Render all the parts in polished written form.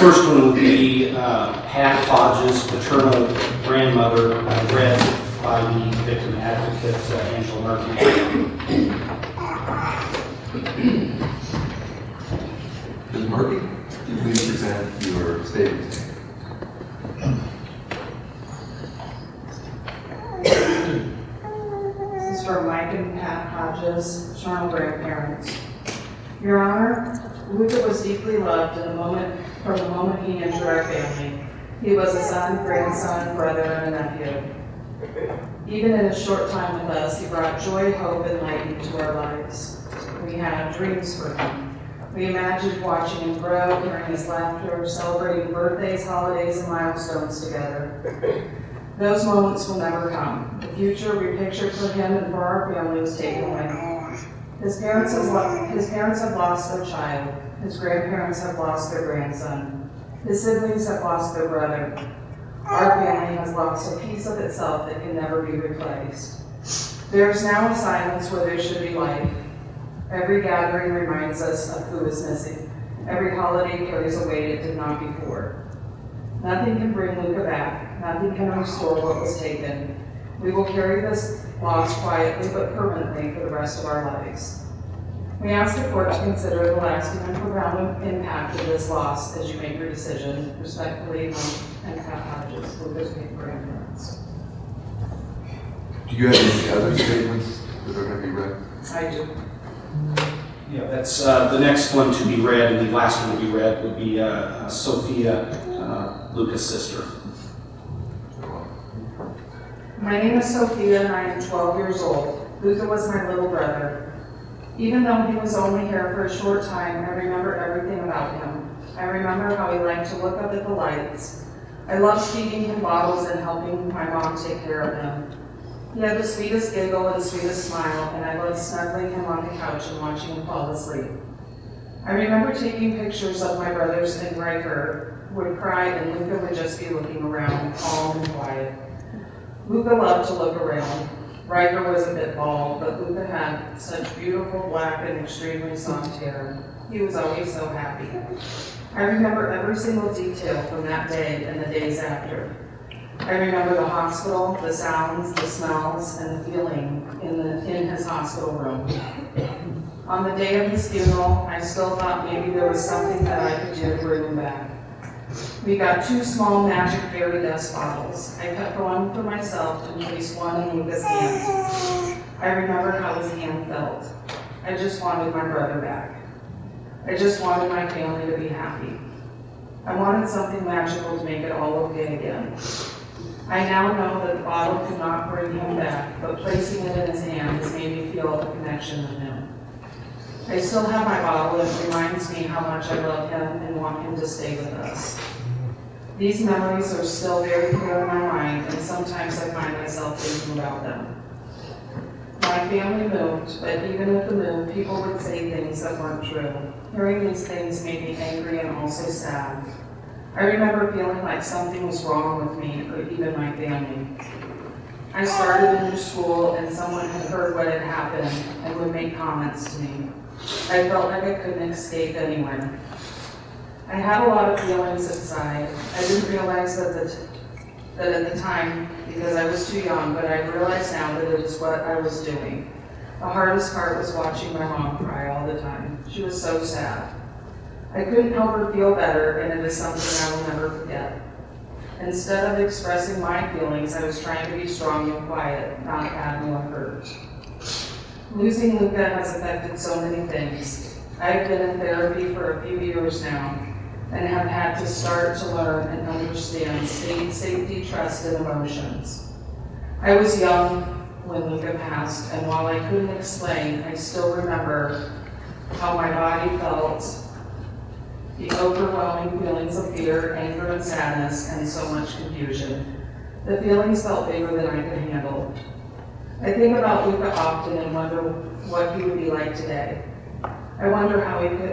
first one would be Pat Hodges, paternal grandmother, read by the victim advocate, Angela Murphy. Ms. Murphy, could you please present your statement? This is from Mike and Pat Hodges, paternal grandparents. Your Honor, Luca was deeply loved from the moment he entered our family. He was a son, grandson, brother, and a nephew. Even in a short time with us, he brought joy, hope, and light into our lives. We had dreams for him. We imagined watching him grow, hearing his laughter, celebrating birthdays, holidays, and milestones together. Those moments will never come. The future we pictured for him and for our family was taken away. His parents have lost their child. His grandparents have lost their grandson. His siblings have lost their brother. Our family has lost a piece of itself that can never be replaced. There is now a silence where there should be life. Every gathering reminds us of who is missing. Every holiday carries a weight it did not before. Nothing can bring Luca back. Nothing can restore what was taken. We will carry this loss quietly but permanently for the rest of our lives. We ask the court to consider the lasting and profound impact of this loss as you make your decision. Respectfully, Mike and Pat Hodges, Luca's grandparents. Do you have any other statements that are going to be read? I do. Yeah, that's the next one to be read, and the last one to be read would be Sophia, Luca's sister. My name is Sophia and I am 12 years old. Luca was my little brother. Even though he was only here for a short time, I remember everything about him. I remember how he liked to look up at the lights. I loved feeding him bottles and helping my mom take care of him. He had the sweetest giggle and sweetest smile, and I loved snuggling him on the couch and watching him fall asleep. I remember taking pictures of my brothers, and Riker would cry and Luca would just be looking around, calm and quiet. Luca loved to look around. Riker was a bit bald, but Luca had such beautiful black and extremely soft hair. He was always so happy. I remember every single detail from that day and the days after. I remember the hospital, the sounds, the smells, and the feeling in his hospital room. On the day of his funeral, I still thought maybe there was something that I could do to bring him back. We got 2 small magic fairy dust bottles. I kept one for myself and placed one in Luca's hand. I remember how his hand felt. I just wanted my brother back. I just wanted my family to be happy. I wanted something magical to make it all okay again. I now know that the bottle could not bring him back, but placing it in his hand has made me feel a connection with him. I still have my bottle and it reminds me how much I love him and want him to stay with us. These memories are still very clear in my mind, and sometimes I find myself thinking about them. My family moved, but even with the move, people would say things that weren't true. Hearing these things made me angry and also sad. I remember feeling like something was wrong with me or even my family. I started a new school and someone had heard what had happened and would make comments to me. I felt like I couldn't escape anyone. I had a lot of feelings inside. I didn't realize that at the time because I was too young, but I realize now that it is what I was doing. The hardest part was watching my mom cry all the time. She was so sad. I couldn't help her feel better, and it is something I will never forget. Instead of expressing my feelings, I was trying to be strong and quiet, not add more hurt. Losing Luca has affected so many things. I have been in therapy for a few years now, and have had to start to learn and understand safety, trust, and emotions. I was young when Luca passed, and while I couldn't explain, I still remember how my body felt, the overwhelming feelings of fear, anger, and sadness, and so much confusion. The feelings felt bigger than I could handle. I think about Luca often and wonder what he would be like today. I wonder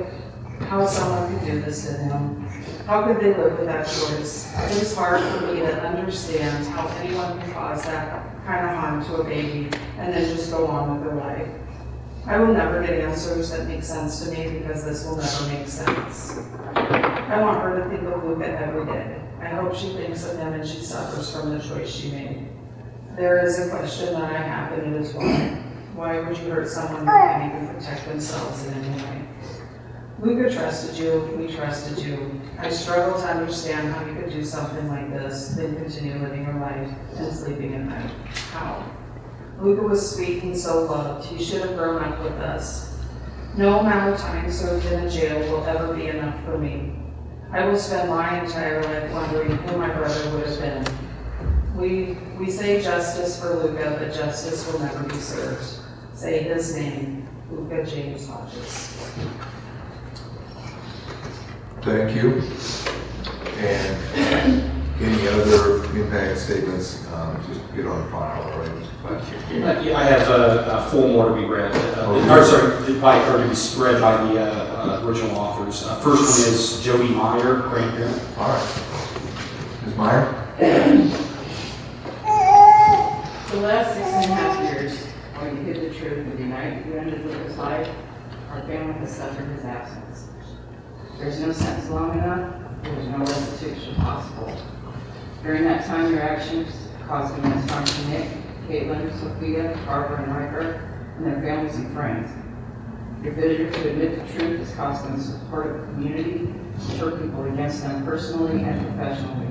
how someone could do this to him. How could they live with that choice? It is hard for me to understand how anyone can cause that kind of harm to a baby and then just go on with their life. I will never get answers that make sense to me because this will never make sense. I want her to think of Luca every day. I hope she thinks of him and she suffers from the choice she made. There is a question that I have, and it is why. Why would you hurt someone who can't even protect themselves in any way? Luca trusted you, we trusted you. I struggle to understand how you could do something like this, then continue living your life and sleeping at night. How? Luca was sweet and so loved. He should have grown up with us. No amount of time served in a jail will ever be enough for me. I will spend my entire life wondering who my brother would have been. We say justice for Luca, but justice will never be served. Say his name, Luca James Hodges. Thank you. And any other impact statements, just get on file, all right? Yeah, I have 4 more to be read. Or sorry, to be read by the original authors. First one is Jody Meyer, grandparent. All right. Ms. Meyer? For the last 6.5 years, while you hid the truth and denied you ended Luca's life, our family has suffered his absence. There's no sentence long enough, there's no restitution possible. During that time, your actions caused immense harm to Nick, Caitlin, Sophia, Barbara, and Riker, and their families and friends. Your failure to admit the truth has cost them the support of the community, and turned people against them personally and professionally.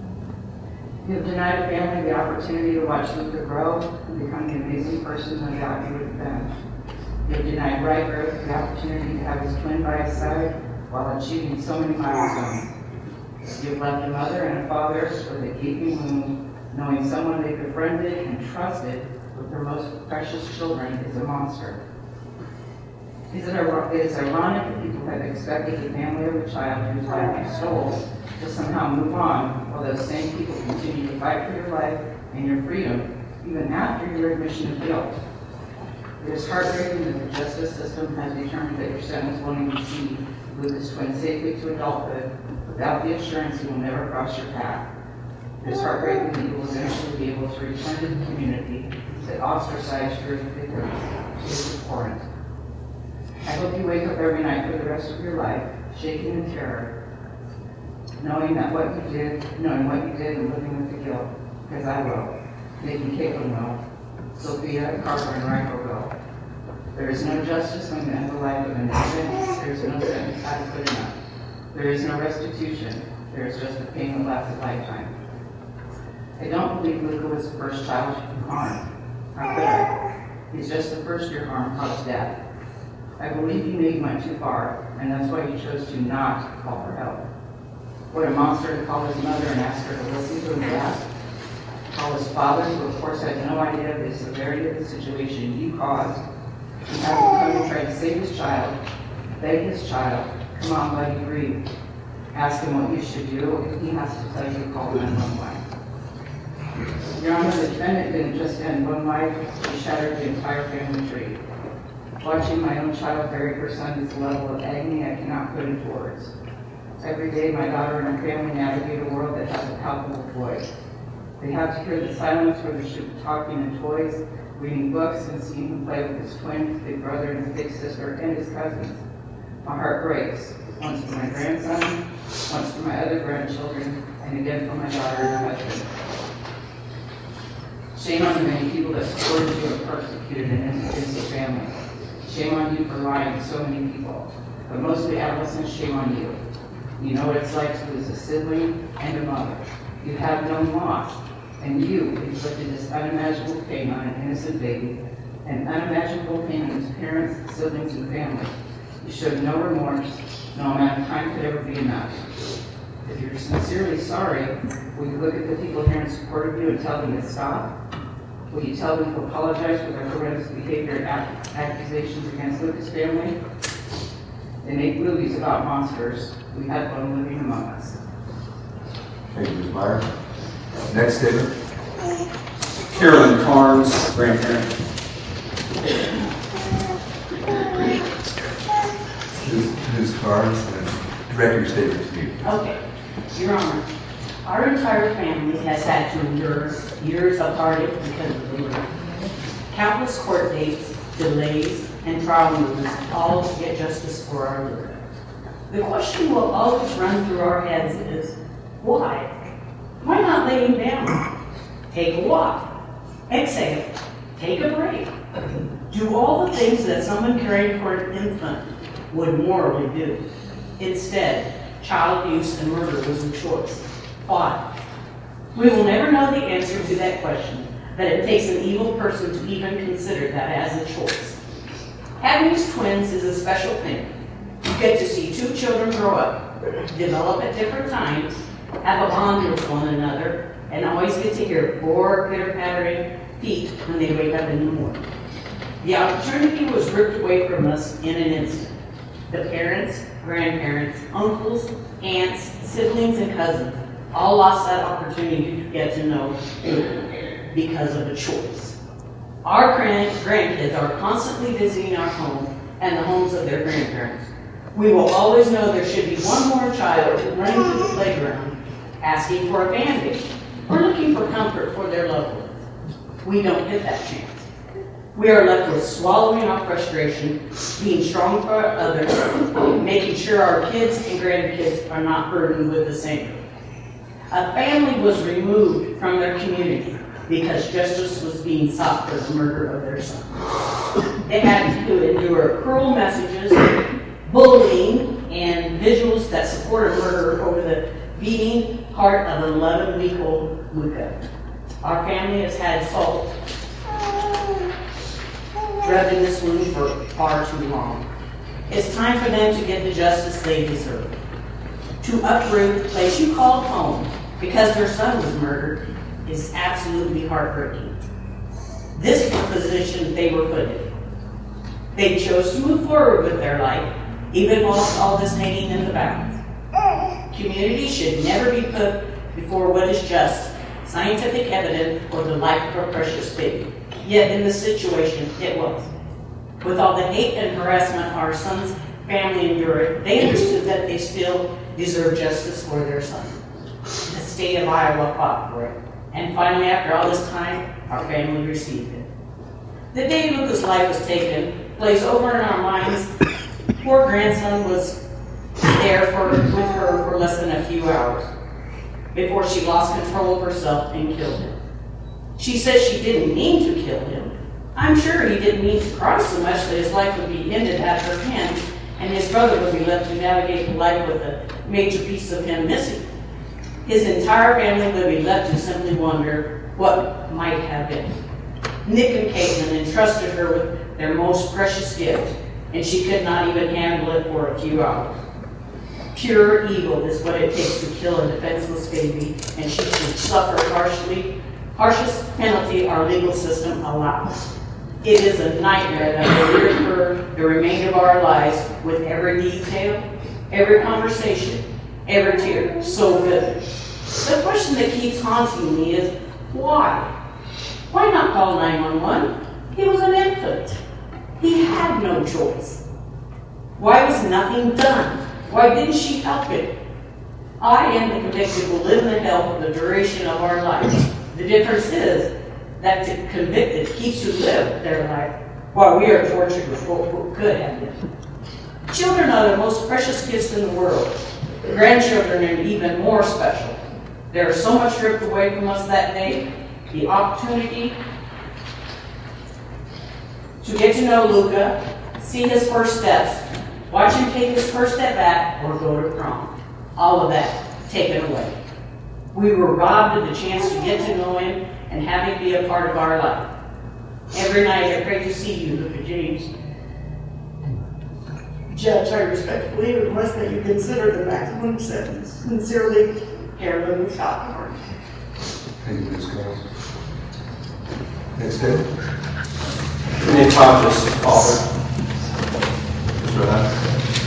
You have denied a family the opportunity to watch Luca grow and become the amazing person no doubt he would have been. You have denied Riker the opportunity to have his twin by his side while achieving so many milestones. You have left a mother and a father with a gaping wound, knowing someone they befriended and trusted with their most precious children is a monster. It is ironic that people have expected the family of a child whose life you stole to somehow move on, while those same people continue to fight for your life and your freedom, even after your admission of guilt. It is heartbreaking that the justice system has determined that your sentence will only see Luca's twin safely to adulthood without the assurance he will never cross your path. It is heartbreaking that you will eventually be able to return to the community that ostracized your victims. It is abhorrent. I hope you wake up every night for the rest of your life, shaking in terror, knowing what you did and living with the guilt, because I will. Making Caitlin will. Sophia, Carter, and Riker will. There is no justice when you end the life of an innocent. There is no sentence adequate enough. There is no restitution. There is just a pain that lasts a lifetime. I don't believe Luca was the first child you harmed. How could I? He's just the first your harm caused death. I believe you may have went too far, and that's why you chose to not call for help. What a monster to call his mother and ask her to listen to him death. Call his father, who of course had no idea of the severity of the situation you caused, and have him come and try to save his child, beg his child, come on, buddy, breathe. Ask him what you should do if he has to tell you to call 911. Your Honor, the defendant didn't just end one life, he shattered the entire family tree. Watching my own child bury her son is a level of agony I cannot put into words. Every day, my daughter and her family navigate a world that has a palpable void. They have to hear the silence where they should be talking in toys, reading books, and seeing him play with his twin, his big brother, and his big sister, and his cousins. My heart breaks, once for my grandson, once for my other grandchildren, and again for my daughter and her husband. Shame on the many people that supported you and persecuted an innocent family. Shame on you for lying to so many people. But mostly, adolescents, shame on you. You know what it's like to lose a sibling and a mother. You have no loss, and you inflicted this unimaginable pain on an innocent baby, and unimaginable pain on his parents, siblings, and family. You showed no remorse. No amount of time could ever be enough. If you're sincerely sorry, will you look at the people here in support of you and tell them to stop? Will you tell them to apologize for their horrendous behavior and accusations against Luca's family? They make movies about monsters. We had one living among us. Thank you, Ms. Meyer. Next statement. Carolyn Carnes, grandparent. Ms. Carnes, and direct your statement to me. Okay, Your Honor, our entire family has had to endure years of heartache because of Luca. Countless court dates, delays, and trial movements, all to get justice for our Luca. The question will always run through our heads is, why? Why not lay him down? Take a walk. Exhale. Take a break. Do all the things that someone caring for an infant would morally do. Instead, child abuse and murder was the choice. Why? We will never know the answer to that question, but it takes an evil person to even consider that as a choice. Having twins is a special thing. You get to see two children grow up, develop at different times, have a bond with one another, and always get to hear 4 pitter-pattering feet when they wake up in the morning. The opportunity was ripped away from us in an instant. The parents, grandparents, uncles, aunts, siblings, and cousins all lost that opportunity to get to know because of a choice. Our grandkids are constantly visiting our home and the homes of their grandparents. We will always know there should be one more child running to the playground, asking for a Band-Aid, or looking for comfort for their loved ones. We don't get that chance. We are left with swallowing our frustration, being strong for others, making sure our kids and grandkids are not burdened with the same. A family was removed from their community because justice was being sought for the murder of their son. They had to endure cruel messages, bullying, and vigils that support a murderer over the beating heart of an 11-week-old Luca. Our family has had salt rubbed in this wound for far too long. It's time for them to get the justice they deserve. To uproot the place you called home because their son was murdered is absolutely heartbreaking. This is the position they were put in. They chose to move forward with their life, even whilst all this hanging in the balance. Community should never be put before what is just, scientific evidence, or the life of a precious baby. Yet in this situation, it was. With all the hate and harassment our son's family endured, they understood that they still deserve justice for their son. The state of Iowa fought for it. And finally, after all this time, our family received it. The day Luca's life was taken plays over in our minds. Poor grandson was there with her for less than a few hours before she lost control of herself and killed him. She says she didn't mean to kill him. I'm sure he didn't mean to cry so much that his life would be ended at her hands and his brother would be left to navigate life with a major piece of him missing. His entire family would be left to simply wonder what might have been. Nick and Caitlin entrusted her with their most precious gift, and she could not even handle it for a few hours. Pure evil is what it takes to kill a defenseless baby, and she should suffer harshest penalty our legal system allows. It is a nightmare that will live her the remainder of our lives with every detail, every conversation, every tear, so good. The question that keeps haunting me is, why? Why not call 911? He was an infant. He had no choice. Why was nothing done? Why didn't she help him? I and the convicted will live in the hell for the duration of our life. The difference is that the convicted keeps to live their life while we are tortured with what could have been. Children are the most precious gifts in the world. Grandchildren are even more special. There is so much stripped away from us that day. The opportunity to get to know Luca, see his first steps, watch him take his first step back, or go to prom. All of that taken away. We were robbed of the chance to get to know him and have him be a part of our life. Every night I pray to see you, Luca James. Judge, I respectfully request that you consider the maximum sentence. Sincerely, Carolyn Scott. Thank you, Ms. Collins. Next step. Nick Hodges, father. Mr. Hunt.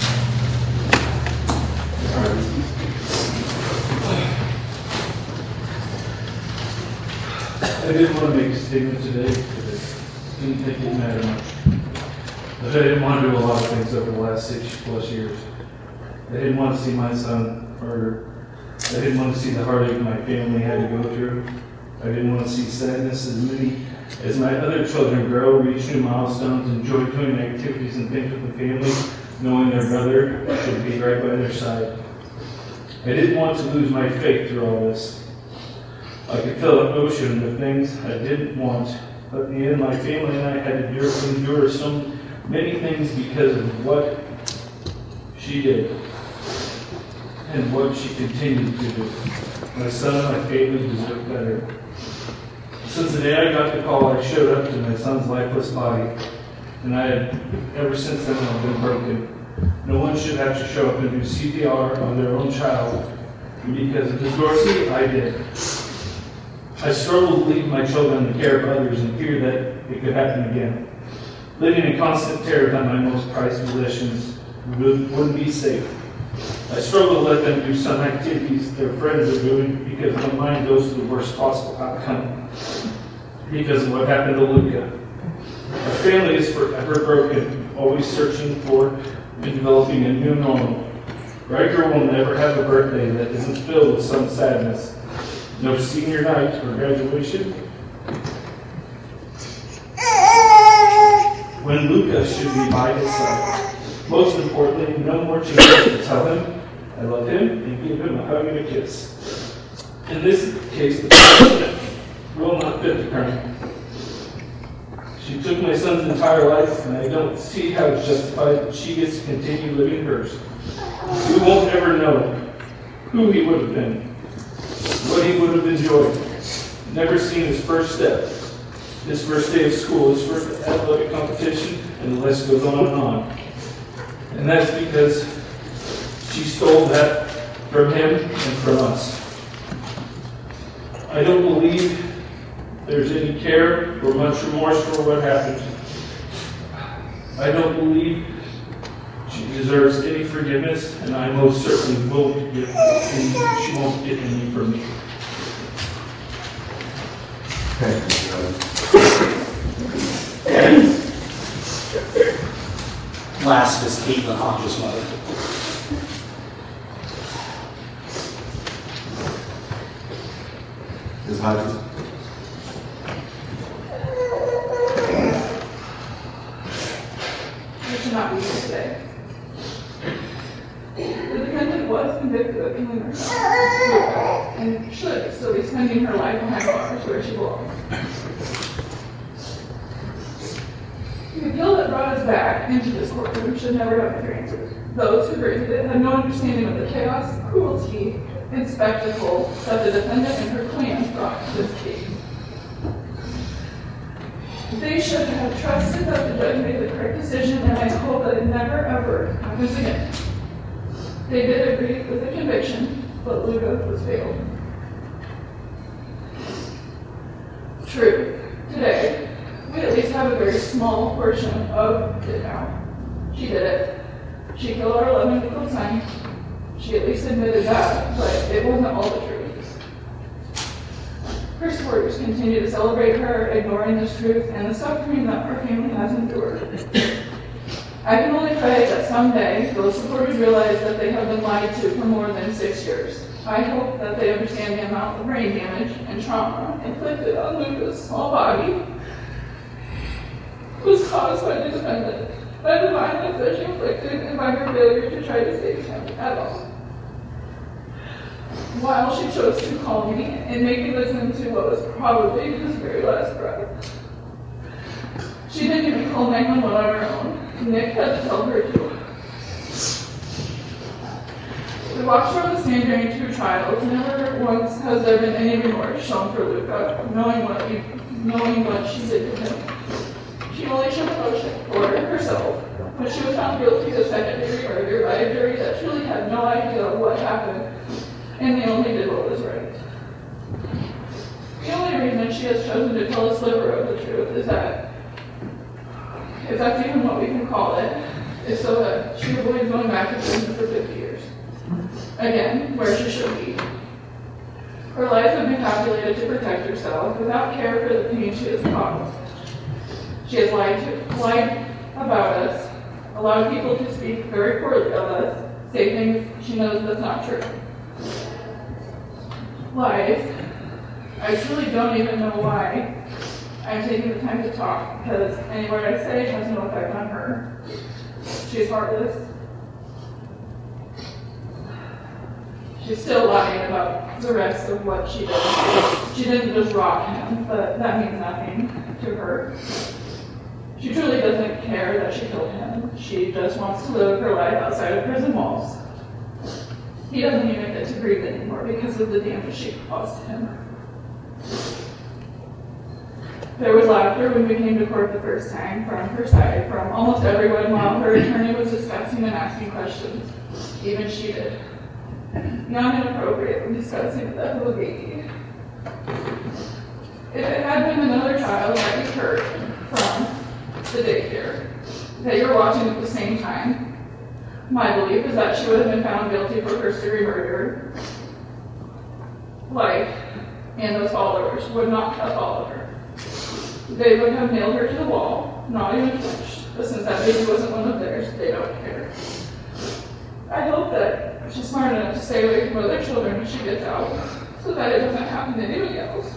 I did want to make a statement today because I didn't think it mattered much. But I didn't want to do a lot of things over the last 6+ years. I didn't want to see my son murdered. I didn't want to see the heartache my family had to go through. I I didn't want to see sadness as my other children grow, reach new milestones, enjoy doing activities and things with the family, knowing their brother should be right by their side. I didn't want to lose my faith through all this. I could fill an ocean with things I didn't want, but in the end, my family and I had to endure so many things because of what she did and what she continued to do. My son and my family deserve better. Since the day I got the call, I showed up to my son's lifeless body, and ever since then, I've been broken. No one should have to show up and do CPR on their own child, and because of Ms. Dorsey, I did. I struggled to leave my children in the care of others and fear that it could happen again. Living in constant terror that my most prized possessions wouldn't be safe. I struggle to let them do some activities their friends are doing because my mind goes to the worst possible outcome because of what happened to Luca. Our family is forever broken, always searching for and developing a new normal. Riker will never have a birthday that isn't filled with some sadness. No senior night or graduation. When Luca should be by his side. Most importantly, no more chances to tell him I love him and give him a hug and a kiss. In this case, the president will not fit the crime. She took my son's entire life, and I don't see how it's justified that she gets to continue living hers. We won't ever know who he would have been, what he would have enjoyed. Never seen his first step, his first day of school, his first athletic competition, and the list goes on and on. And that's because she stole that from him and from us. I don't believe there's any care or much remorse for what happened. I don't believe she deserves any forgiveness, and I most certainly won't get any, she won't get any from me. Last is Caitlin Hodges' mother. Ms. Hodges? You should not be here today. The defendant was convicted of killing her son, and should still be spending her life behind bars where she belongs. The appeal that brought us back into this courtroom should never have been granted. Those who granted it had no understanding of the chaos, cruelty, and spectacle that the defendant and her clan brought to this case. They should have trusted that the judge made the correct decision, and I hope that it never ever happens again. They did agree with the conviction, but Luca was failed. True, today, we at least have a very small portion of it now. She did it. She killed our 11-year-old son. She at least admitted that, but it wasn't all the truth. Her supporters continue to celebrate her, ignoring this truth and the suffering that our family has endured. I can only pray that someday those supporters realize that they have been lied to for more than 6 years. I hope that they understand the amount of brain damage and trauma inflicted on Luca's small body was caused by the defendant, by the violence that she inflicted, and by her failure to try to save him at all. While she chose to call me and make me listen to what was probably his very last breath. She didn't even call 911 on her own. Nick had to tell her to. We watched her on the stand during 2 trials. Never once has there been any remorse shown for Luca, knowing what she did to him. She only showed emotion for herself when she was found guilty of second-degree murder by a jury that truly had no idea what happened, and they only did what was right. The only reason she has chosen to tell a sliver of the truth is that, if that's even what we can call it, is so that she avoids going back to prison for 50 years. Again, where she should be. Her life has been calculated to protect herself without care for the pain she has caused. She has lied about us, allowed people to speak very poorly of us, say things she knows that's not true. Lies I truly don't even know why I'm taking the time to talk, because any word I say has no effect on her. She's heartless. She's still lying about the rest of what she did. She didn't just rob him, but that means nothing to her. She truly doesn't care that she killed him. She just wants to live her life outside of prison walls. He doesn't even get to breathe anymore because of the damage she caused him. There was laughter when we came to court the first time from her side, from almost everyone, while her attorney was discussing and asking questions. Even she did. Not inappropriate when discussing the death of a baby. If it had been another child that you heard from the daycare that you're watching at the same time, my belief is that she would have been found guilty for first-degree murder. Life and those followers would not have followed her. They would have nailed her to the wall, not even flinched, but since that baby wasn't one of theirs, they don't care. I hope that she's smart enough to stay away from other children when she gets out, so that it doesn't happen to anybody else.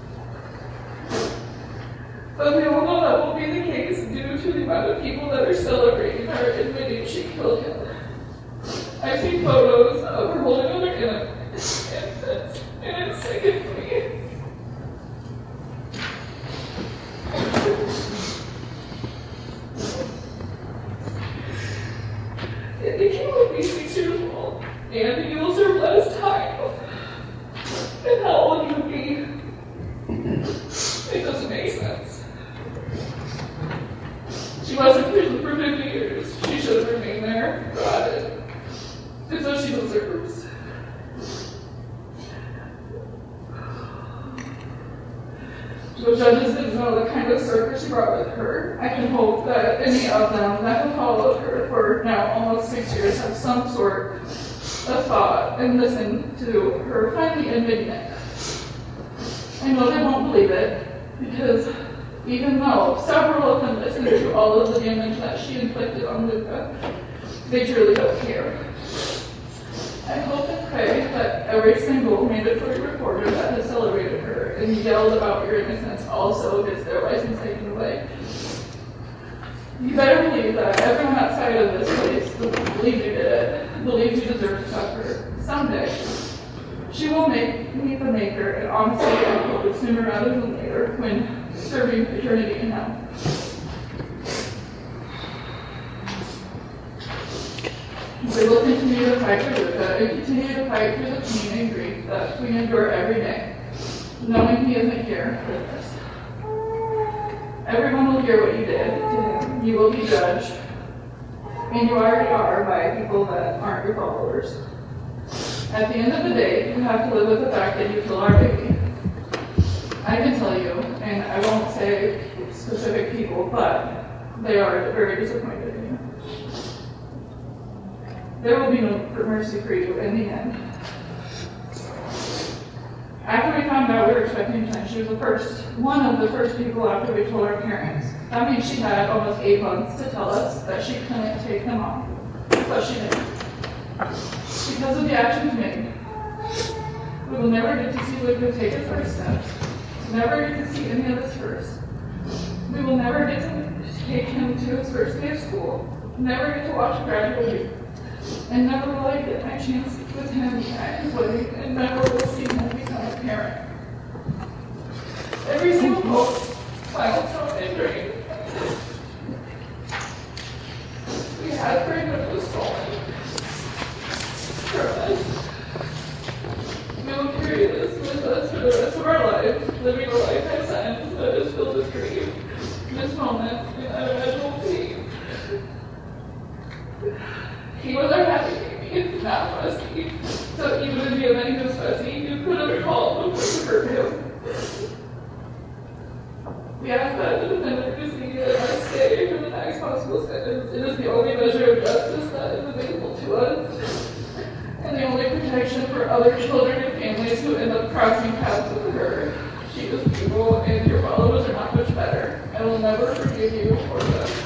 But we all know that won't be the case due to the amount of people that are celebrating her admitting she killed him. I've seen photos of her holding other infants, and it sickens me. If the kid would be 6 years old, and you will serve less time, and how old you would be, it doesn't make sense. She was in prison for 50 years. She should have remained there, rotted. It's what she deserves. The judges didn't know the kind of circle she brought with her. I can hope that any of them that have followed her for now almost 6 years have some sort of thought and listen to her finally admitting it. I know they won't believe it, because even though several of them listened to all of the damage that she inflicted on Luca, they truly don't care. I hope and pray that every single mandatory reporter that has celebrated her and yelled about your innocence also gets their license taken away. You better believe that everyone outside of this place believes you did it, believes you deserve to suffer. Someday, she will meet the Maker, and honestly, I hope it's sooner rather than later, when serving eternity in hell. We will continue to fight for Luca and continue to fight for the pain and grief that we endure every day, knowing he isn't here with us. Everyone will hear what you did to him. You will be judged, and you already are by people that aren't your followers. At the end of the day, you have to live with the fact that you killed our baby. I can tell you, and I won't say specific people, but they are very disappointed in you. There will be no mercy for you in the end. After we found out we were expecting twins, she was one of the first people after we told our parents. That means she had almost 8 months to tell us that she couldn't take them on, but she didn't. Because of the actions made, we will never get to see Luca take his first steps, never get to see any of his first. We will never get to take him to his first day of school, never get to watch him graduate, and never will I get my chance with him at his wedding, and never will see him become a parent. Every single hope, milestone, and dream we had for him was stolen from us. We will carry this with us for the rest of our lives, living a lifetime sentence that is filled with grief, this moment, and unimaginable pain. He was our happy baby, not fussy. So even if you meant he was fussy, you could have recalled before you hurt him. We ask that the defendant receive a stay for the next possible sentence. It is the only measure of justice that is available to us, and the only protection for other children and families who end up crossing paths with her. She was evil, and your followers are not much better. I will never forgive you or them.